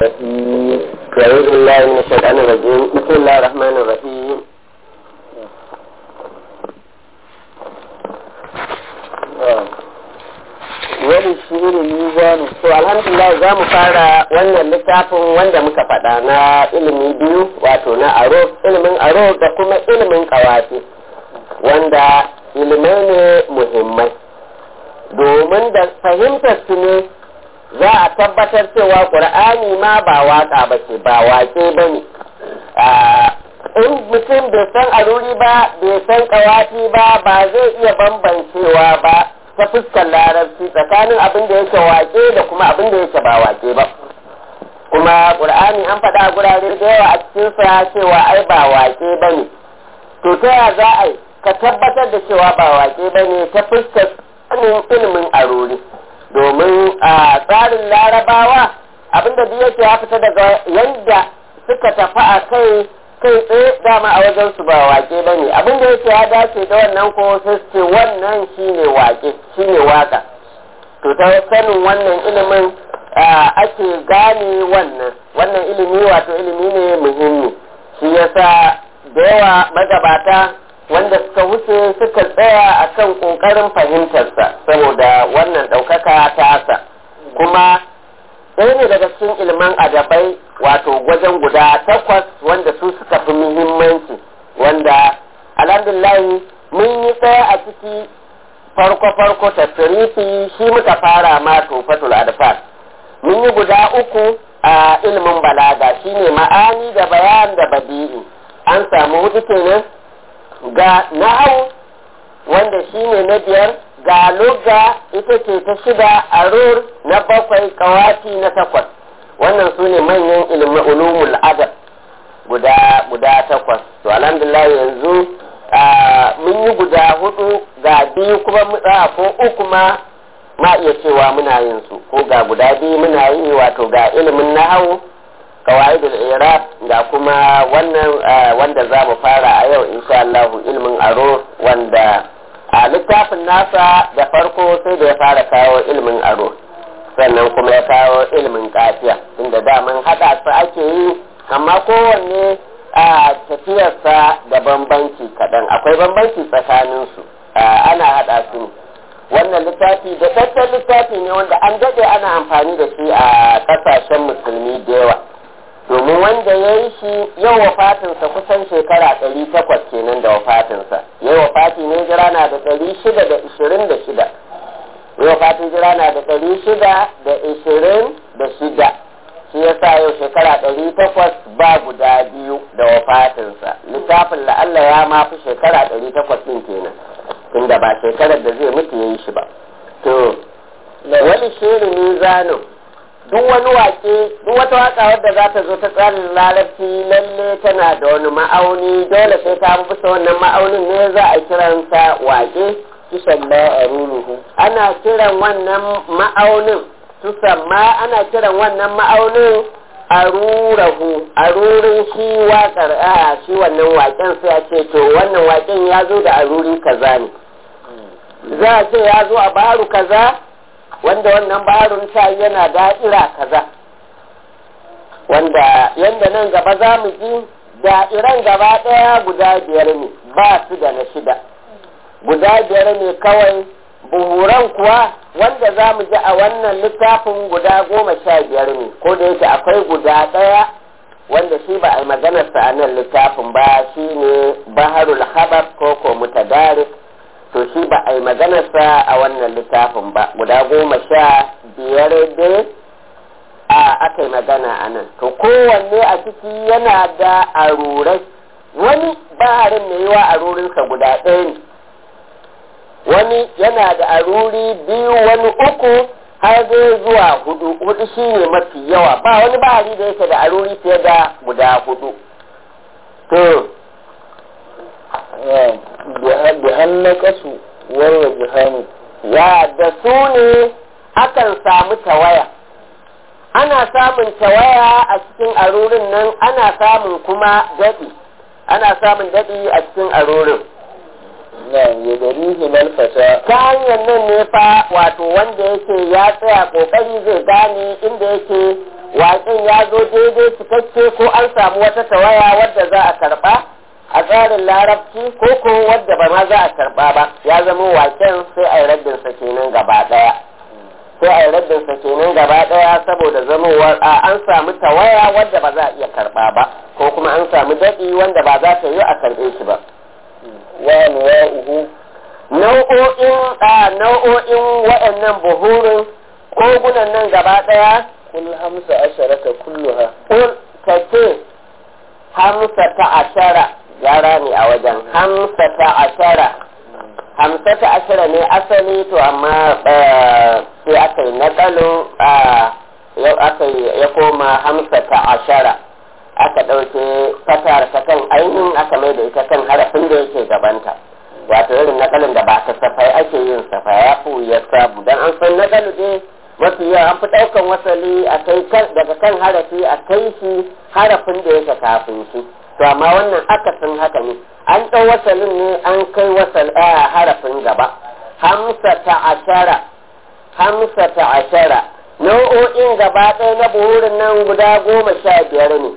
أعوذ بالله من الشيطان الرجيم. بسم الله الرحمن الرحيم. wani shi ilimi zanu to alhamdulillah za mu fara wannan littafin wanda muka faɗa na ilimi biyu, wato na aro, ilimin aro da kuma ilimin kawafi, wanda ilimai ne muhimmai domin da fahimtar su ne za a tabbatar cewa ƙur'ani ma ba waka ba ce, ba wake ba ne. In mutum bai san aruri ba, bai san kawafi ba, ba zai iya bambancewa ba ta fuskar larabci tsakanin abin da yake wake da kuma abin da yake ba wake ba. Kuma ƙur'ani an faɗa a gurare da yawa a cikinsa cewa ai ba wake ba ne. To ta ya za a yi ka tabbatar da cewa ba wake ba ne ta fuskar ilimin aruri? Domin a tsarin larabawa abinda duk yake ya fita daga yadda suka tafi a kai tsaye dama a wajen su ba wake ba ne. Abinda yake ya dace da wannan ko sai ce wannan shine wake, shine waka. To ta sanin wannan ilimin ake gane wannan ilimi, wato ilimi ne muhimmi. Shi yasa da yawa magabata wanda suka wuce suka tsaya a kan ƙoƙarin fahimtarsa saboda wannan ɗaukaka tasa. Kuma ɗaya ne daga cikin ilman adabai, wato wajen guda 8 wanda su suka fi muhimmanci, wanda alhamdulillahi mun yi tsaya a ciki farko tasirifi shi muka fara ma tufatul adfar. Mun yi guda 3 a ilimin balaga, shine ma'ani da bayan da badi'i. An samu 4 kenan. Ga na'au wanda shi ne na 5, ga lugha ita ce ta 6, arur na 7, kawati na 8. Wannan su ne manyan ilimin ulumul adab guda 8. To alhamdulillah yanzu mun yi guda 4, ga 2 kuma ko 3 ma iya cewa muna yin su, ko ga guda 2 muna yi, wato ga ilimin nahau, qawaidul i'rab, ga kuma wannan wanda za mu fara a yau insha Allah, ilmin aro, wanda a littafin nasa da farko sai da ya fara kawo ilmin aro, sannan kuma ya kawo ilmin kafiya, inda daman hada su ake yi, amma kowanne a tafiyarsa da bambanci kaɗan, akwai bambanci tsakaninsu, ana hada su. Wannan littafi da tattalin littafi ne wanda an daɗe ana amfani da shi a ƙasashen musulmi da yawa, domin wanda ya yi shi yau wafatinsa kusan shekara 800 kenan da wafatinsa. Yau wafati ne jira na da 626, yau wafatin jira na da 626, shi ya sa yau shekara 800 ba guda 2 da wafatinsa. Littafin la'alla ya ma fi shekara 800 ɗin kenan, tunda ba shekarar da zai mutu ya yi shi ba. To wani shirin ne zanen duk wani wake, duk wata waka wadda za ta zo ta tsarin larabci lalle tana da wani ma'auni, dole sai ta bisa wannan ma'aunin ne za a kiranta wake. Tusamma aruruhu, ana kiran wannan ma'aunin ana kiran wannan ma'aunin arurahu, arurin shi wakar, shi wannan waken sai a ce to wannan waken ya zo da aruri kaza ne, za a ce ya zo a baru kaza, wanda wannan barun ta yana da'ira kaza, wanda yanda nan gaba za mu ji da'iran gaba ɗaya guda 5 ne, ba su da na 6, guda 5 ne kawai. Buhuran kuwa wanda za mu ji a wannan littafin guda 15 ne, ko da yake akwai guda 1 wanda shi ba a yi maganarsa a nan littafin ba, shi ne baharul habab ko mutadarik. To shi ba a yi maganarsa a wannan littafin ba, guda 15 dai aka yi magana a nan. To kowanne a ciki yana da arurai, wani baharin mai yiwa arurinsa guda 1 ne, wani yana da aruri 2, wani 3, har zai zuwa 4 shi ne mafi yawa, ba wani bahari da yake da aruri fiye da guda 4. To bi hannakasu warwa jihani, ya da su ne akan samu tawaya, ana samun tawaya a cikin arurin nan, ana samun kuma daɗi, ana samun daɗi a cikin arurin. ya darihi malfata, ta hanyar nan ne fa wato wanda yake ya tsaya kokari zai gane inda yake waƙen ya zo daidai cikakke ko an samu wata tawaya wadda za a karɓa a tsarin larabci ko wadda ba ma za a karɓa ba, ya zama waƙen sai a yi raddinsa kenan gaba ɗaya. Sai a yi raddinsa kenan gaba ɗaya saboda zamowar an samu tawaya wadda ba za a iya karɓa ba, ko kuma an samu daɗi wanda ba za ta yi a karɓe shi ba. Nau'o'in waɗannan buhurin kogunan nan gaba ɗaya. Kul 15 kulluha. Kul ka ce 15 yara ne a wajen 15. 15 ne asali to amma sai aka yi naƙalin ya koma 15. Aka ɗauke fatar ta kan ainihin aka mai da ita kan harafin da yake gabanta. Wato irin nakalin da ba ta safai ake yin safa ya fi ya samu don an san nakalu dai mafi yawa an fi ɗaukan wasali a kai daga kan harafi a kai shi harafin da yake kafin shi. To amma wannan akasin haka ne an ɗau wasalin ne an kai harafin gaba. 15 nau'o'in gaba ɗaya na buhurin nan guda 15 ne.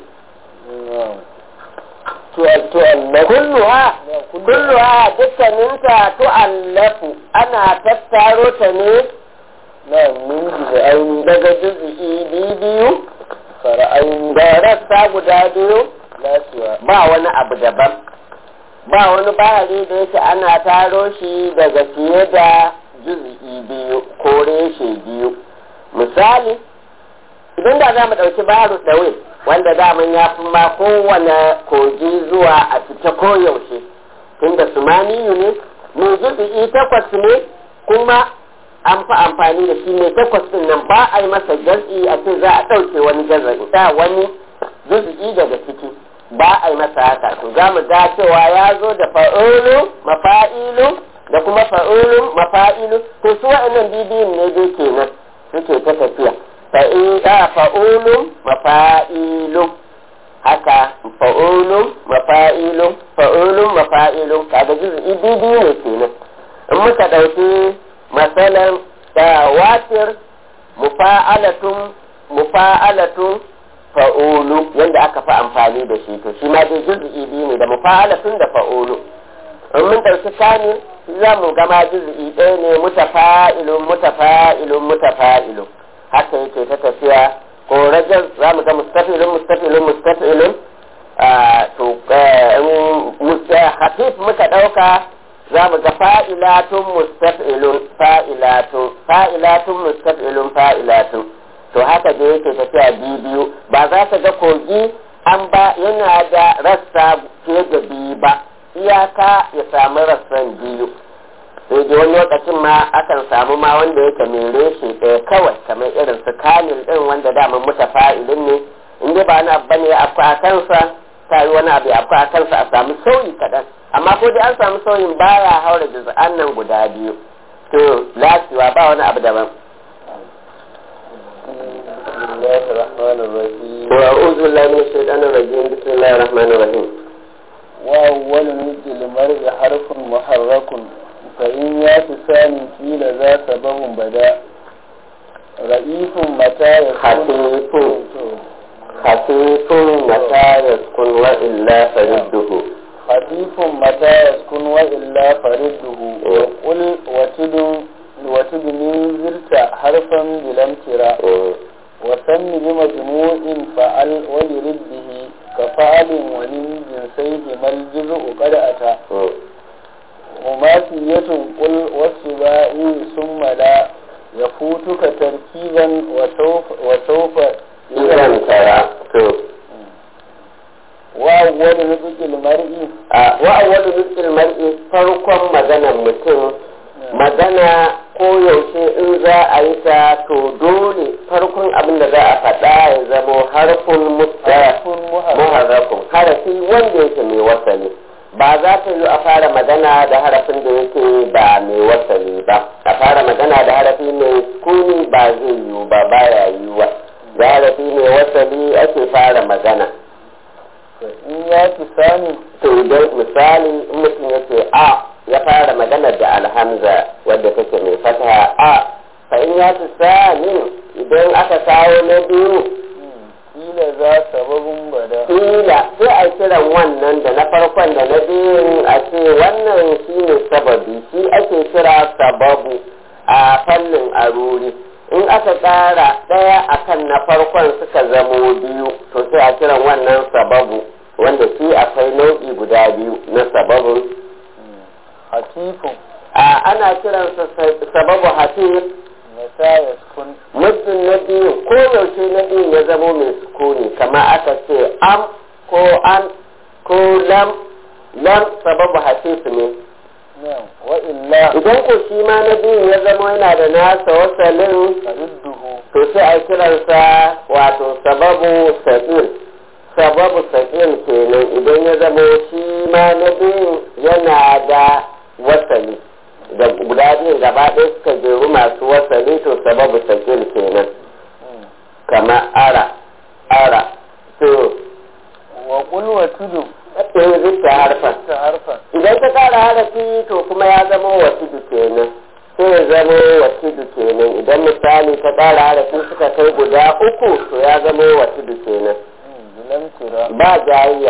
kulluha dukkaninta tu'allafu ana tattaro ta ne na min juz'aini daga juz'i biyu fara'aini da rassa guda biyu lafiya ba wani abu daban, ba wani bahari da yake ana taro shi daga fiye da juz'i biyu ko reshe biyu. Misali idan da za mu ɗauki baharu ɗawil wanda daman ya fi ma kowane kogi zuwa a fita koyaushe, tunda sumaniyu ne mai juz'i 8 ne kuma an fi amfani da shi mai 8 ɗin nan ba a yi masa jaz'i a ce za a ɗauke wani wani juz'i daga ciki ba a yi masa haka. To za mu ga cewa ya zo da fa'ulu mafa'ilu da kuma fa'ulu mafa'ilu, to su wa'annan bibiyun ne dai kenan suke ta tafiya. Fa'ulun mafa'ilun haka fa'ulun mafa'ilun kaga juz'i biyu ne kenan. In muka ɗauki masalan da watir mufa'alatun fa'ulu yanda aka fi amfani da shi, to shi ma dai juz'i biyu ne da mufa'alatun da fa'ulu. In mun ɗauki kamil za mu gama juz'i ɗaya ne mutafa'ilun haka yake ta tafiya. Ko rajab za mu ga mustafilun to hafif muka ɗauka za mu ga fa'ilatun fa'ilatun to haka da yake tafiya biyu ba za ka ga kogi an ba yana da rassa fiye da biyu ba, iyaka ya samu rassan biyu. Sai dai wani lokacin ma akan samu ma wanda yake mai reshe ɗaya kawai kamar irin su kamil ɗin wanda daman mutafa'ilin ne, in dai ba wani abu bane akwai a kansa ta yi wani abu akwai a kansa a samu sauyi kaɗan, amma ko dai an samu sauyin baya haura juz'an nan guda biyu. To lafiya ba wani abu daban. وأعوذ بالله من الشيطان الرجيم بسم الله الرحمن الرحيم. وأول مثل المرء حرف محرك فإن يات ثاني قيل ذا سبب بدا رئيف متى يكون خفيف متى يسكن وإلا فرده خفيف متى يسكن وإلا فرده وقل وتدني زرت حرفا بلا امتراء وسم بمجموع فعل ولرده كفعل ومن جنسيه ما الجزء قد أتى وماثية قل والسبائي ثم لا يفوتك تركيبا وسوف إذا ترى. وأول نطق المرء farkon maganar mutum, magana ko yaushe in za a yi ta to dole farkon abin da za a faɗa ya zamo harfin muharrakun harafi wanda yake mai wasali. Ba za ta yi a fara magana da harafin da yake ba mai wasali ba, a fara magana da harafi mai sukuni ba zai yiwu ba, baya yiwuwa. Da harafi mai wasali ake fara magana. in ya fi sani To idan misali in mutum yake a ya fara magana da alhamza wadda take mai fataha a, fa in ya fi sani idan aka kawo na biyu na farkon suka zamo biyu to sai a kiran wannan sababu wanda shi akwai nau'i guda biyu na sababin hatifun ana kiransa sababu hatif mata ya sukun muddin na biyu ko yaushe na biyu ya zamo mai sukuni kama aka ce am ko an ko lam sababu hatif ne wa illa idan ko shi ma na biyu ya zamo yana da nasa wasalin tarudduhu to sai a kiransa wato sababu sakil kenan idan ya zamo shi ma na biyu yana da wasali da guda biyun gaba ɗaya suka jeru masu wasali to sababu sakil kenan kama ara to wa kulwa tudu yanzu ta harfa idan ta kara harafi to kuma ya zama wa tudu kenan sai ya zama wa tudu kenan idan misali ta kara harafi suka kai guda uku to ya zama wa tudu kenan ba jayayya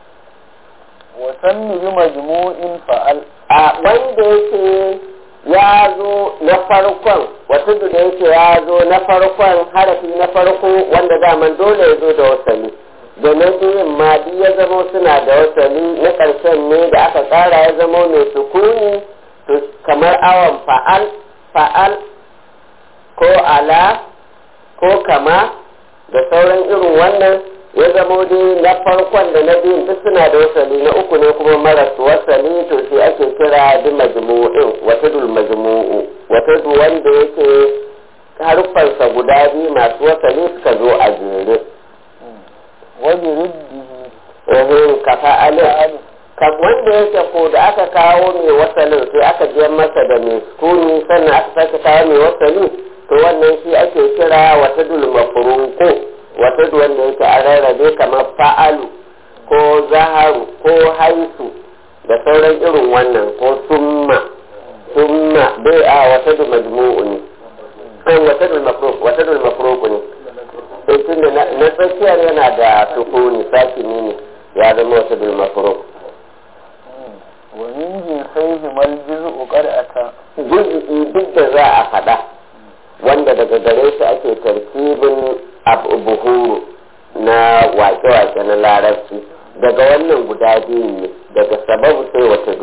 wa sanni bi majmu'in fa'al a wanda yake ya zo na farkon wata da yake ya zo na farkon harafi na farko wanda daman dole ya zo da wasali da na biyun ma duk ya zama suna da wasali na ƙarshen ne da aka tsara ya zama mai sukuni to kamar awon fa'al ko ala ko kama da sauran irin wannan ya zama dai na farkon da na biyun duk suna da wasali na uku ne kuma marasu wasali to sai ake kira bi majmu'in wata dul majmu'u wata dul wanda yake harfansa guda biyu masu wasali suka zo a jere wani riddihi kafa alif wanda yake ko da aka kawo mai wasalin sai aka je masa da mai sukuni sannan aka sake kawo mai wasali to wannan shi ake kira wata dul mafruqu wata dul wanda yake a rarrabe kamar fa'alu ko zaharu ko haisu da sauran irin wannan ko summa bai a wata dul majmu'u ne wata dul mafruqu ne tun da na tsakiyar yana da sukuni sakini ne ya zama wata dul mafruq wa min jinsaihi mal juz'u qad'ata juz'i duk da za a faɗa wanda daga gare shi ake tarkibin buhuru na wake-wake na larabci daga wannan guda biyu ne daga sababu sai wata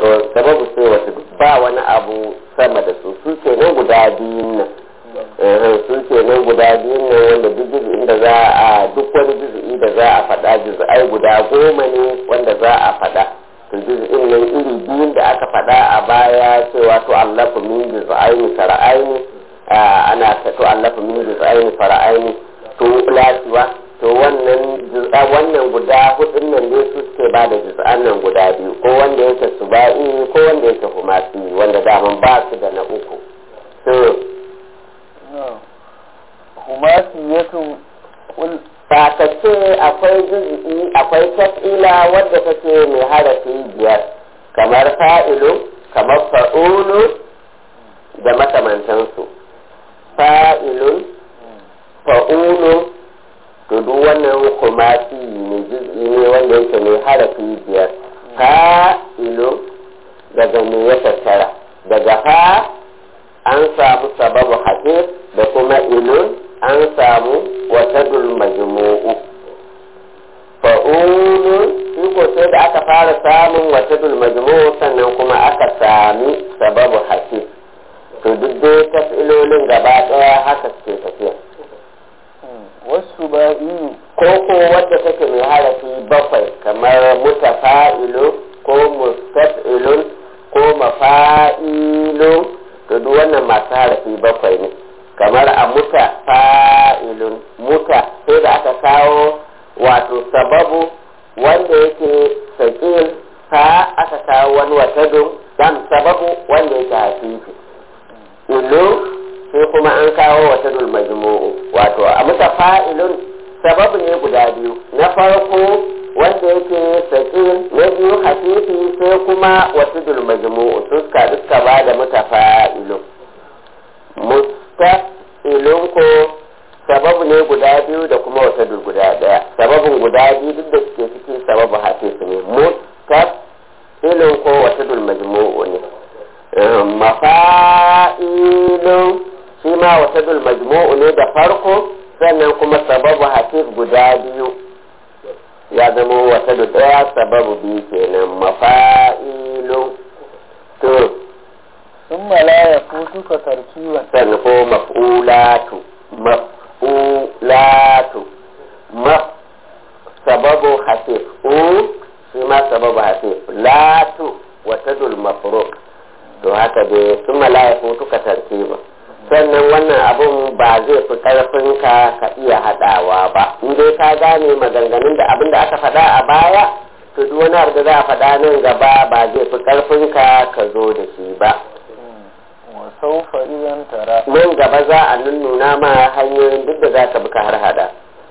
ba wani abu sama da su kenan guda biyun nan su kenan guda biyun nan wanda duk juz'in da za a duk wani juz'i da za a faɗa juz'ai guda 10 ne wanda za a faɗa to juz'in nan iri biyun da aka faɗa a baya cewa to allafu min juz'aini fara'aini ana ta to allafu min juz'aini fara'aini to latiwa to wannan guda hudun nan ne su suke ba da juz'an nan guda biyu ko wanda yake suba'i ko wanda yake humasi wanda daman ba su da na uku to humasiyatun kul ce akwai juz'i akwai taf'ila wadda take mai harafi 5 kamar fa'ilu kamar fa'ulu da makamantansu fa'ilun fa'ulu to duk wannan humasi ne juz'i ne wanda yake mai harafi 5 fa'ilu daga me ya tattara daga fa an samu sababu hafiz da kuma ilun an samu watadul majmu'u fa'ulun shi ko sai da aka fara samun watadul majmu'u sannan kuma aka sami sababu hafiz to duk dai tafilolin gaba daya haka suke tafiya wasu ba'i ko wadda take mai harafi 7 kamar mutafa'ilu ko mustaf'ilun ko mafa'ilun to duk wannan masu harafi 7 ne kamar a muta fa'ilun muta sai da aka kawo wato sababu wanda yake sakil fa aka kawo wani watadun dan sababu wanda yake hafifi ilu sai kuma an kawo watadul majmu'u wato a muta fa'ilun sababu ne guda biyu na farko wanda yake sakil na biyu hafifi sai kuma watadul majmu'u suka ba da mutafa'ilun mustaf'ilun ko sababu ne guda biyu da kuma watadul guda daya sababin guda biyu duk da suke cikin sababu hafifi ne mustaf'ilun ko watadul majmu'u ne mafa'ilun shi ma watadul majmu'u ne da farko sannan kuma sababu hatif guda biyu ya zama wata da ɗaya sababu biyu kenan mafa'ilun to sun mala ya futu ka tarkiwa sannan ko maf'ulatu sababu hatif shi ma sababu hatif latu wata dul mafruq to haka dai sun mala ya futu ka tarkiwa sannan wannan abun ba zai fi karfin ka iya haɗawa ba in dai ka gane maganganun da abin da aka faɗa a baya to duk wani abu da za a faɗa nan gaba ba zai fi karfin ka zo da shi ba saufa idan tara nan gaba za a nuna ma hanyoyin duk da za ka bi ka har hada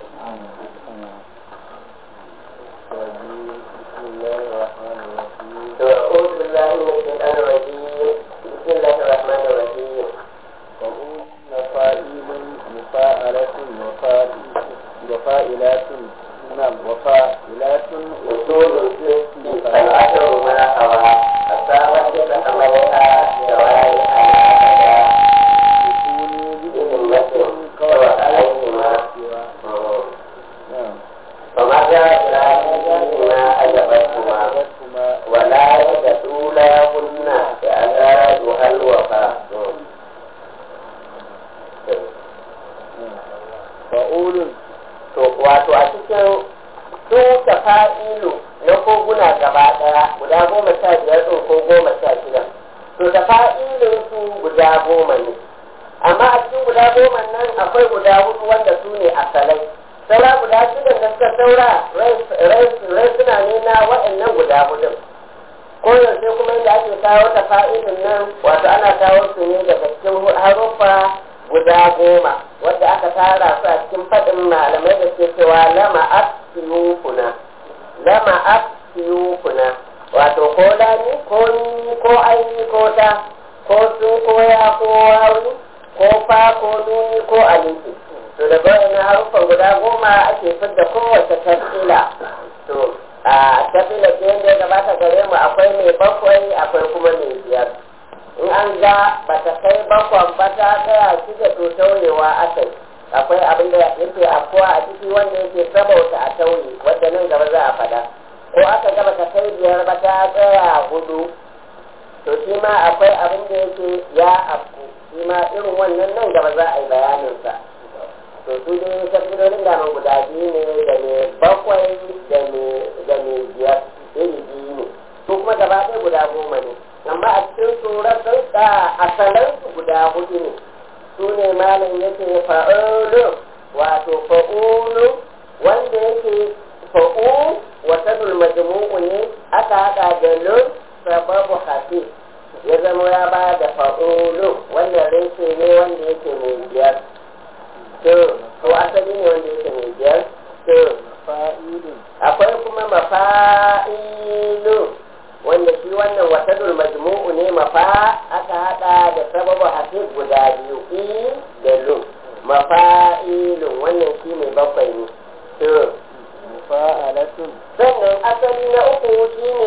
وفائلات نعم وفائلات أصول الفقه فالعشر ما هوى السابق بأمرها جوارح فما جاء إلى ما أجبتهما ولا يجدوا لهن إعدادها الوفاء فأول to wato a cikin su tafa'ilu na koguna gaba daya guda 15 ɗin ko 16 to tafa'ilun su guda 10 ne amma a cikin guda 10 nan akwai guda 4 wanda su ne asalai saura guda 6 da suka saura rai suna ne na waɗannan guda 4 ko yaushe kuma inda ake kawo tafa'ilun nan wato ana kawo su ne daga cikin haruffa guda 10 wadda aka tara su a cikin faɗin malamai da ke cewa lama afsiyukuna wato ko lani ko ni ko aini ko ta ko sun ko ya ko wawi ko fa ko nuni ko alifi to da bayan haruffan guda 10 ake fidda kowace tafila to a tafila ce yadda ya gabata gare mu akwai mai 7 akwai kuma mai 5 in an ga ba ta kai 7 ba ta tsaya shida to tauyewa akai akwai abin da yake afuwa a ciki wanda yake sabauta a tauye wadda nan gaba za a fada ko aka gaba ta kai 5 ba ta tsaya 4 to shi ma akwai abin da yake ya afku shi ma irin wannan nan gaba za a yi bayaninsa to su dai tafsirorin da man guda biyu ne da ne 7 da ne 5 iri biyu ne su kuma gaba ɗaya guda 10 ne amma a cikin surar da asalansu guda 4 ne su ne malam yake fa'ulu wato fa'ulu wanda yake fa'u wata majmu'u ne aka haɗa da lun sababu hafi ya zama ya ba da fa'ulu wanda rinse ne wanda yake mai 5 to asali ne wanda yake mai 5 to akwai kuma mafa'ilu wanda shi wannan watadul majmu'u ne mafa aka hada da sababu hafiz guda 2 da lu mafa'ilun wannan shi ne 7 ne to mufa'alatun sannan asali na uku shi ne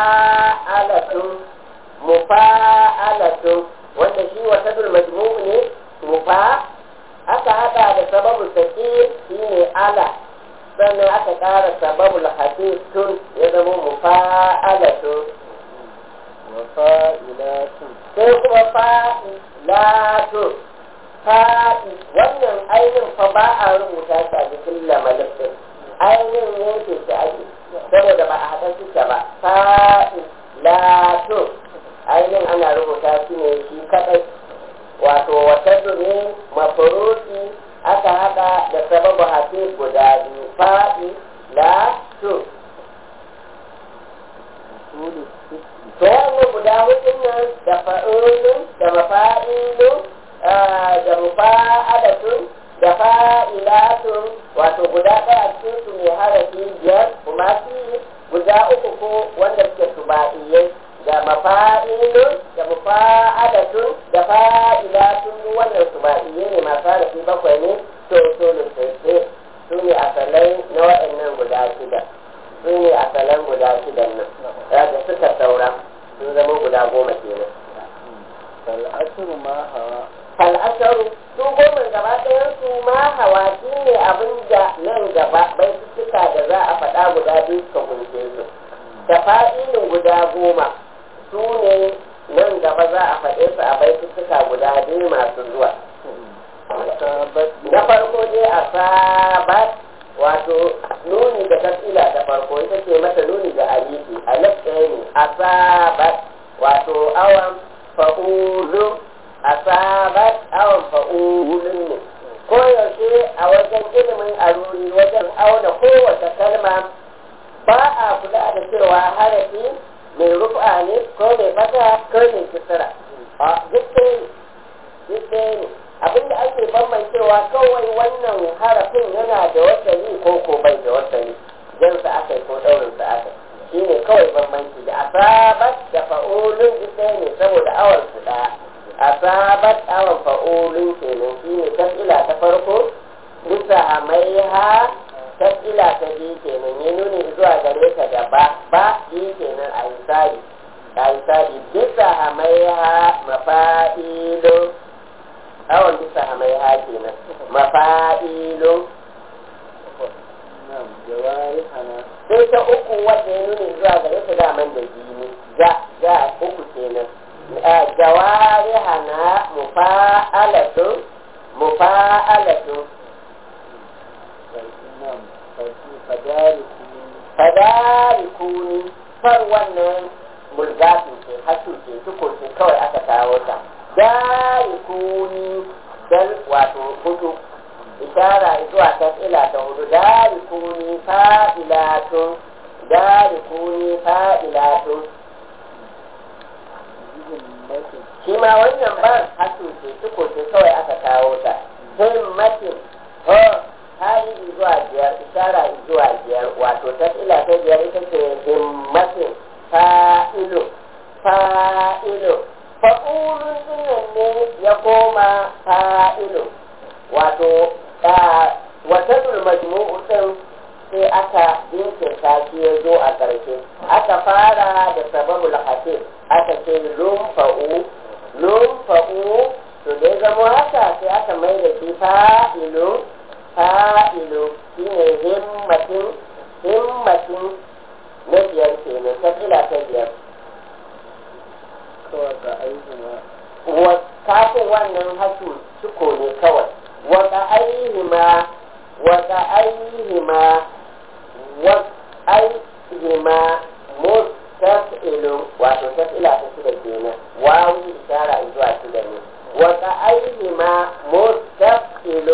mufa'alatun wanda shi watadul majmu'u ne mufa aka hada da sababu sakir shi ne ala sannan aka ƙara sababul hadithun ya zama mufa'alatun wa fa'ilatun sai kuma fa'ilatun wannan ainihin fa ba a rubuta shi a jikin lamalin ainihin yanke shi ake saboda ba a haɗa suke ba fa'ilatun ainihin ana rubuta shi ne shi kaɗai wato wata ne mafuruki aka haɗa da sababu hafi guda 2 fa'ilatun to wannan guda 4 nan da fa'ulun da mafa'ilun da mufa'alatun da fa'ilatun wato guda ɗaya cikin su mai harafi 5 kuma fi guda 3 ko wanda suke suba'iyyai da mafa'ilun da mufa'alatun da fa'ilatun wannan suba'iyyai ne masu harafi 7 ne to sai su ne asalai na waɗannan guda 6 su ne asalan guda 6 nan da suka saura sun zama guda 10 kenan fal'asru ma hawa fal'asharu su 10 gaba ɗayan su ma hawa shi asabat wato awan fa'ulu asabat awan fa'ulun ne ko yaushe a wajen ilimin aruri wajen auna kowace kalma ba a kula da cewa harafi mai rufa ne ko mai fata ko mai kisra a duk ɗaya ne abinda ake bambancewa kawai wannan harafin yana da wasali ko bai da wasali jansa aka yi ko ɗaurinsa aka shi ne kawai bambanci da asabat da fa'ulun duk ɗaya ne saboda awar su ɗaya asabat awan fa'ulun kenan shi ne tasila ta farko bisa amaiha tasila ta biyu kenan ya nuni zuwa gare ta da ba biyu kenan a hisabi bisa amaiha mafa'ilu awon bisa amaiha kenan mafa'ilu sai ta uku wadda ya nuni zuwa gare ta daman da jini ja uku kenan jawarihana mufa'alatun fadarikuni far wannan mulgafin ce hasu ce tuko ce kawai aka kawo ta darikuni dan wato hudu ishara zuwa ta ila ta hudu darikuni fa'ilatun shi ma wannan ba hasu ce tuko ce kawai aka kawo ta himmatin hali zuwa biyar ishara zuwa biyar wato ta ila ta biyar ita ce himmatin fa'ilu fa'ulun sunan ne ya koma fa'ilu wato wata majmu'u din sai aka jinkirta shi ya zo a ƙarshe aka fara da sababul hatif aka ce lumfa'u to da ya zama haka sai aka mai da shi fa'ilu shi ne himmatin na biyar kenan ta fila ta biyar kafin wannan hasu suko ne kawai waka aihima mustaf'ilu wato taf'ila ta shida kenan wawi ishara zuwa shida ne waka aihima mustaf'ilu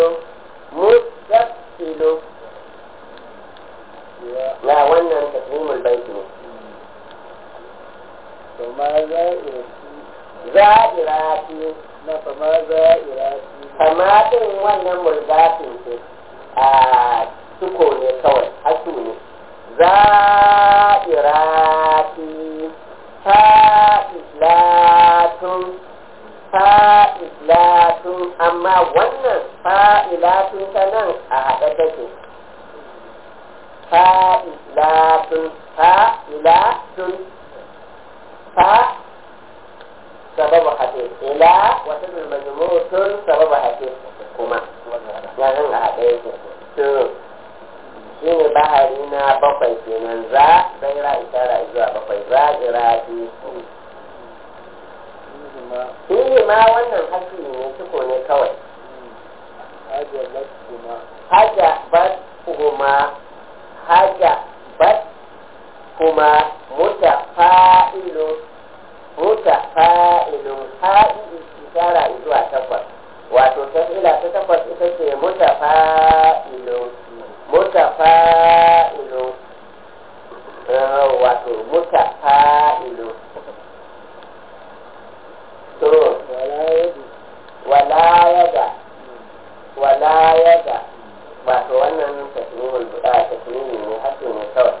na wannan taslimul baiti ne za'irati na fama za'irati kama din wannan mulgatin ce a suko ne kawai hasu ne za'irati fa'ilatun amma wannan fa'ilatun ta nan a haɗe take fa'ilatun sababu hatif ila wata zulmajmutun sababu hatif kuma ya nan a haɗe yake to shi ne bahari na bakwai kenan zaira ishara zuwa bakwai za'irati fihi ma wannan haƙƙi ne suko ne kawai haja bat kuma mutafa'ilun ha'i ishara zuwa takwas wato tafila ta takwas ita ce mutafa'ilun wato mutafa'ilun to wala yada wato wannan tasmini ne hasu ne kawai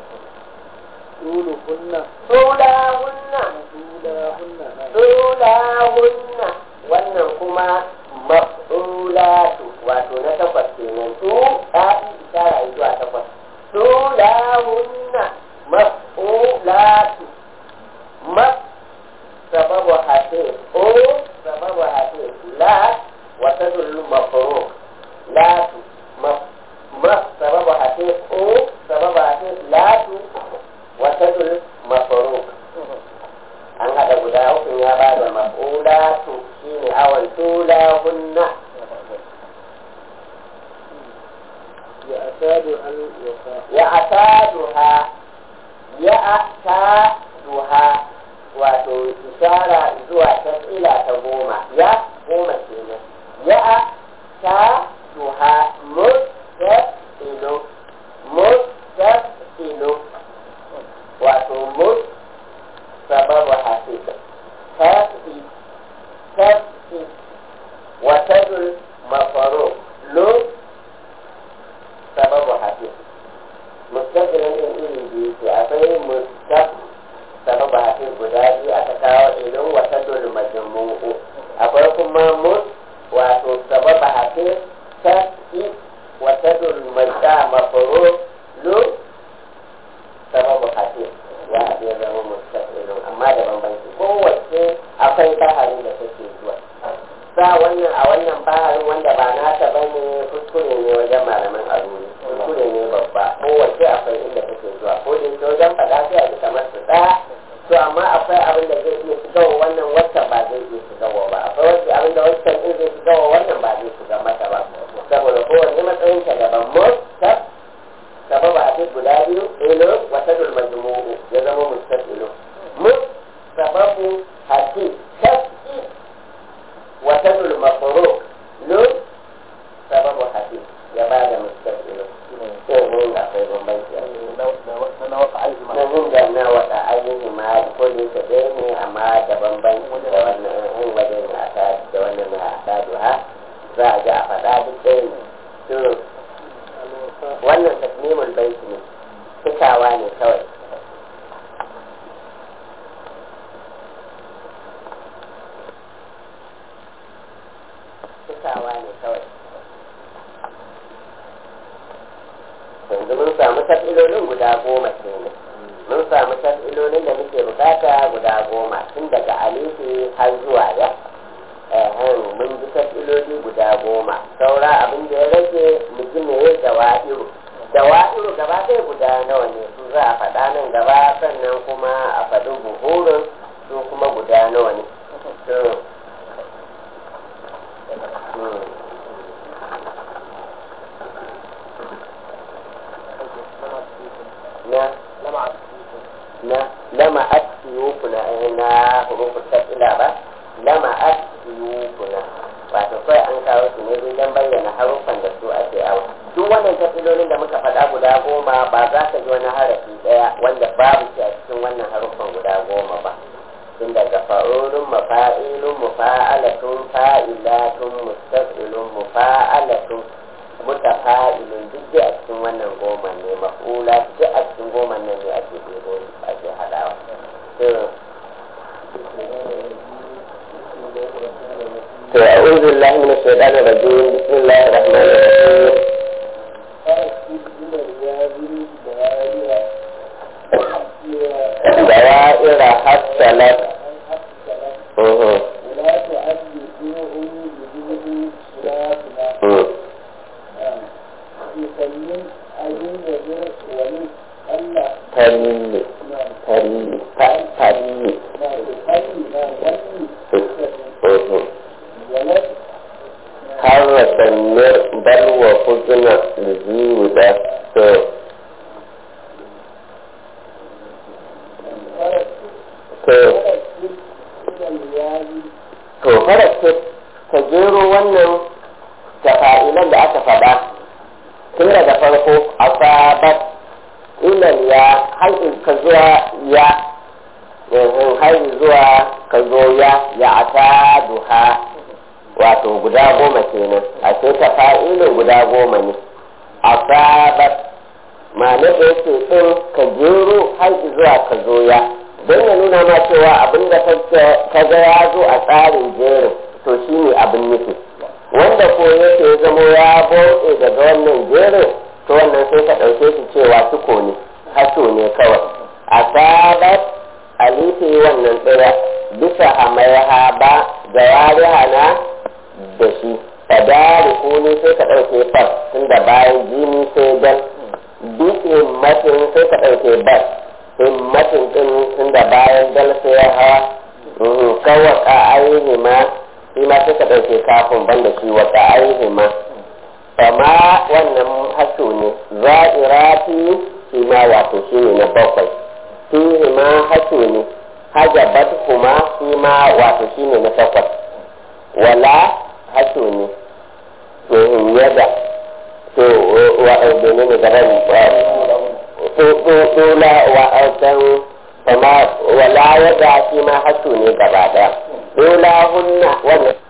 Sulahunna wannan kuma maf'ulatu wato na takwas kenan su ta'i ishara zuwa takwas Sulahunna maf'ulatu sababu hatif sababu hatif la watadul mafruq la sababu hatif sababu hatif la watadul mafruq an hada guda hukun ya ba da maf'ulatu shine awan tulahunna ya ataduha duha wato ishara zuwa tasila ta goma ya goma kenan ya ta duha mustaqilo wato sababu hafiz tafi watadul mafaro lo sababu hafiz mustaqilin din iri biyu ce akwai sababu hafiz guda biyu aka kawo ilin watadul majmu'u akwai kuma wato sababu hafiz tafi watadul mafaro lo sababu hafiz ya iya zama mustaqilun amma da bambanci kowace akwai baharin da take zuwa sa wannan a wannan baharin wanda ba nata bane kuskure ne wajen malaman aruri kuskure ne babba kowace akwai inda take zuwa ko da yake wajen faɗa sai a ji kamar su ɗaya to amma akwai abin da zai iya shigawa wannan waccan ba zai iya shigawa ba akwai wacce abin da waccan din zai shigawa wannan ba zai shiga mata ba saboda kowanne matsayin ta daban sababa a guda biyu ilo wata dulmajmu'u ya zama mustaqilo sababu hati tafi wata dulmafuru lo sababu hati ya ba da mustaqilo sai mun ga kai bambanci na wata ayyuma na mun ga na wata ayyuma ko da yake dai ne amma da bambanci da wannan wajen na ta da wannan na ta duha za a ji a faɗa duk ɗaya ne wannan tasmimul baiti ne cikawa ne kawai yanzu mun samu tafilolin guda goma kenan mun samu tafilolin da muke bukata guda goma tun daga alifi har zuwa ya mun ji tafiloli guda goma saura abin da ya rage mu ji me dawa'iru gaba ɗaya guda nawa ne su za a faɗa nan gaba sannan kuma a faɗi buhurin su kuma guda nawa ne lama asiyukuna na hurufin tafila ba lama asiyukuna wato kawai an kawo su ne don bayyana haruffan da su ake awa duk wannan tafilolin da muka faɗa guda goma ba za ka ji wani harafi ɗaya wanda babu shi a cikin wannan haruffan guda goma ba tun daga fa'ulun mafa'ilun mufa'alatun fa'ilatun mustaqilun mufa'alatun mutafa'ilun duk dai a cikin wannan goma ne maf'ula duk a cikin goma nan ne ake ɗebo ake haɗawa to a'udhu billahi minash shaitanir rajim bismillahir rahmanir rahim dawa'ira hasalat fihi ma hashu ne hajabat kuma shi ma wato shi ne na takwas wala hashu ne to yada to wa ne ne gaban to la wa dan kuma wala yada shi ma hashu ne gaba daya dola hunna wannan